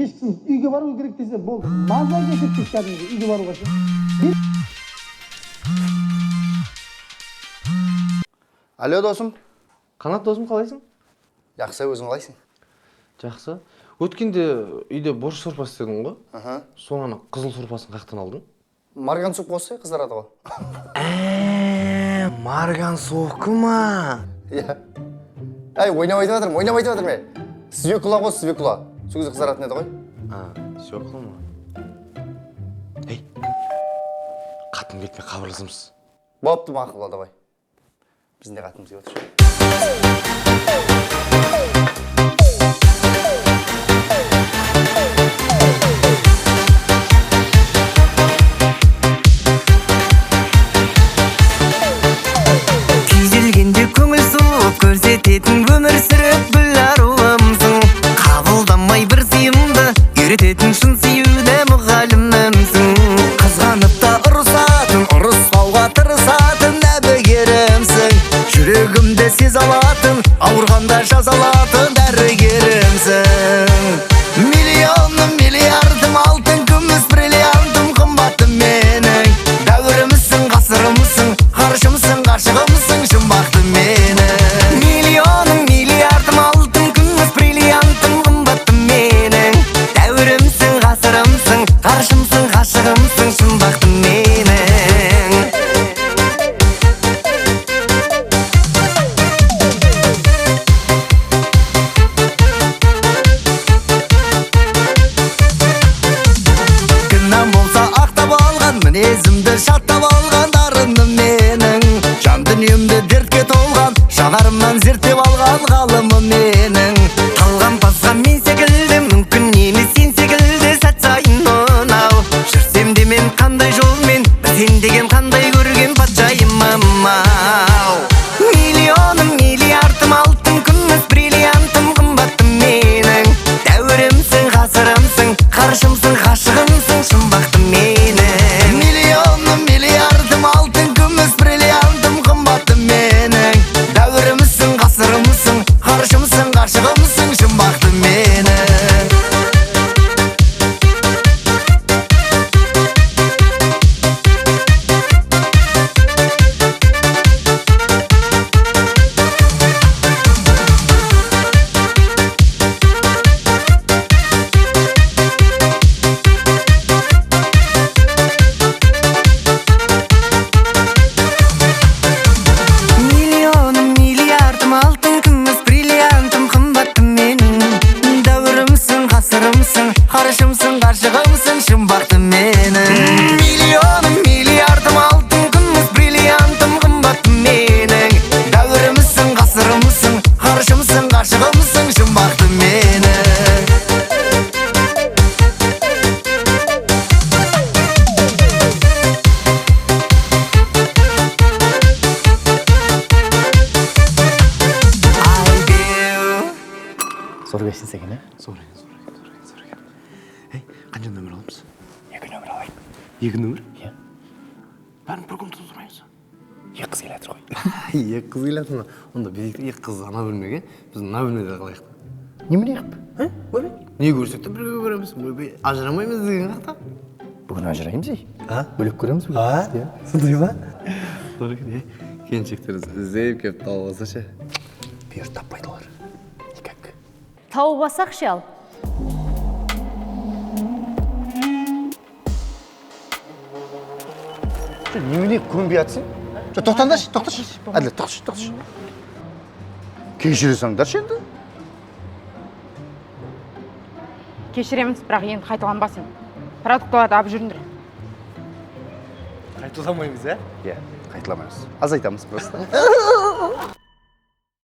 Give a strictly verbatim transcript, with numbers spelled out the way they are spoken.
кешкісін үйге бару керек десе болды. Маза кетіп кәдімгі үйге баруға ше. Алло, досым. Қанат досым, қалайсың? Жақсы, өзің қалайсың? Жақсы. Өткенде үйде борщ сорпасы істедің ғой? Аха. Соңаны қызыл сорпасын қақтан алдың? Марган суп қоссы, қыздарады ғой. Әәә, марган соққы ма? Иә. Әй, ойнап айтып жатырмын, ойнап айтып жатырмын. Свекла қос, свекла. Сол кезде қызаратын еді ғой. А, свекла ма? Ей, қатын кетпей қабырласымыз. Бопты, мақұл бол, давай. Біздің де қатынымыз келіп отыр. Күйзелгенде көңіл суып көрсететін өмір сүріп гүл аруымсың. Қабылдамай бір сыйымды үйрететін шын сүюді мұғалімімсің. Қызғанып та ұрысатын, ұрыспауға тырысатын әбігерімсің. Жүрегімді сез алатын, ауырғанда жазалатын дәрігерімсің. Миллионым, миллиардым, алтын, күміс, бриллиантым, қымбаттым менің. Дәуірімсің, ғасырымсың, ғарышымсың, ғашығымсың, жұмбақты менің. Миллионым, миллиардым, алтын, күміс, бриллиантым, қымбаттым менің. Дәуірімсің, ғасырымсың, ғарышымсың, ғашығымсың, жұмбақты менің. Мінезімді шаттап алған дарыным менің. Жан дүниемді дертке толған, жанарымнан зерттеп алған ғалымым менің. Талған пасқа мен секілді, мүмкін емес сен секілді сәт сайын мынау. Жүрсем де мен қандай жолмен, сен деген қандай көрген патшайымым ау. Миллионым, миллиардым, алтын, күміс, бриллиантым, қымбаттым менің. Дәуірімсің, ғасырымсың, ғарышымсың, ғашығымсың, жұмбақты менің. Ғашығымсың, жұмбақты менің. Миллионым, миллиардым, алтын, күміс, бриллиантым, қымбаттым менің. Дәуірімсің, ғасырымсың, ғарышымсың, ғашығымсың, жұмбақты менің. Миллионым, миллиардым, алтын, күміс, бриллиантым, қымбаттым менің. Дәуірімсің, ғасырымсың, ғарышымсың, ғашығымсың, жұмбақты менің. Зор кешсін сәкен, ә? Зор екен, зор екен, зор екен, зор екен. Ей, қанша нөмір аламыз? Екі нөмір алайын. Екі нөмір? Иә. Бәрін бір күн тұрмаймыз. Екі қыз келатыр ғой. Екі қыз келатыр ма? Онда біз екі қыз ана бөлмеге, біз мына бөлмеде қалайық. Немене қып? Ә? Ойбай. Не көрсек те бірге көреміз. Ойбай, ажырамаймыз деген қақта. Бүгін ажыраймыз ей. А? Бөлек көреміз бүгін. А? Сондай ба? Зор екен, е. Келіншектер іздеп келіп тауып алса ше. Бүйір таппайды олар. Никак. Тауып алсақ ше ал. Немене көнбей атсың? Тоқтаңдаршы, тоқташы. Әділет, тоқташы, тоқташы. Кешіре саңдаршы енді. Кешіреміз, бірақ енді қайталанбасын. Продуктыларды алып жүріңдер. Қайталамаймыз, ә? Иә, қайталамаймыз. Азайтамыз просто.